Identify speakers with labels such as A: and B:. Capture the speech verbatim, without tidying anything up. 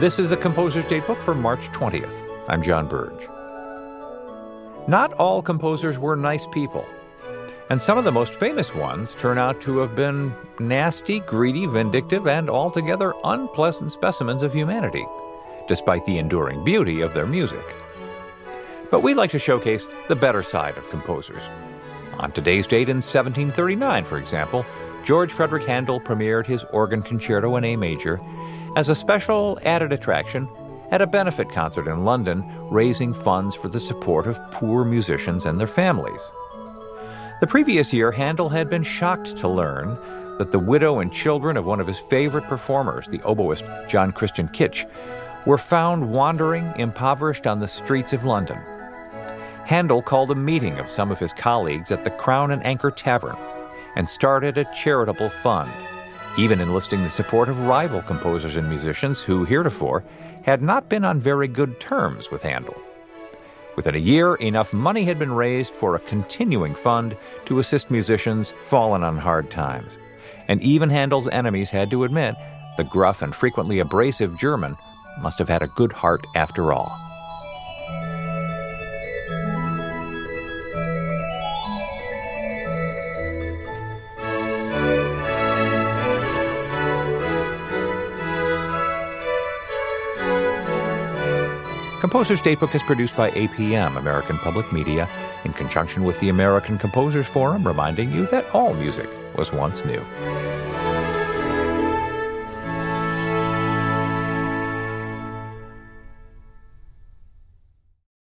A: This is the Composer's Datebook for March twentieth. I'm John Burge. Not all composers were nice people, and some of the most famous ones turn out to have been nasty, greedy, vindictive, and altogether unpleasant specimens of humanity, despite the enduring beauty of their music. But we like to showcase the better side of composers. On today's date in seventeen thirty-nine, for example, George Frederick Handel premiered his organ concerto in A major as a special added attraction at a benefit concert in London, raising funds for the support of poor musicians and their families. The previous year, Handel had been shocked to learn that the widow and children of one of his favorite performers, the oboist John Christian Kitch, were found wandering, impoverished on the streets of London. Handel called a meeting of some of his colleagues at the Crown and Anchor Tavern and started a charitable fund, even enlisting the support of rival composers and musicians who heretofore had not been on very good terms with Handel. Within a year, enough money had been raised for a continuing fund to assist musicians fallen on hard times. And even Handel's enemies had to admit the gruff and frequently abrasive German must have had a good heart after all. Composer's Datebook is produced by A P M, American Public Media, in conjunction with the American Composers Forum, reminding you that all music was once new.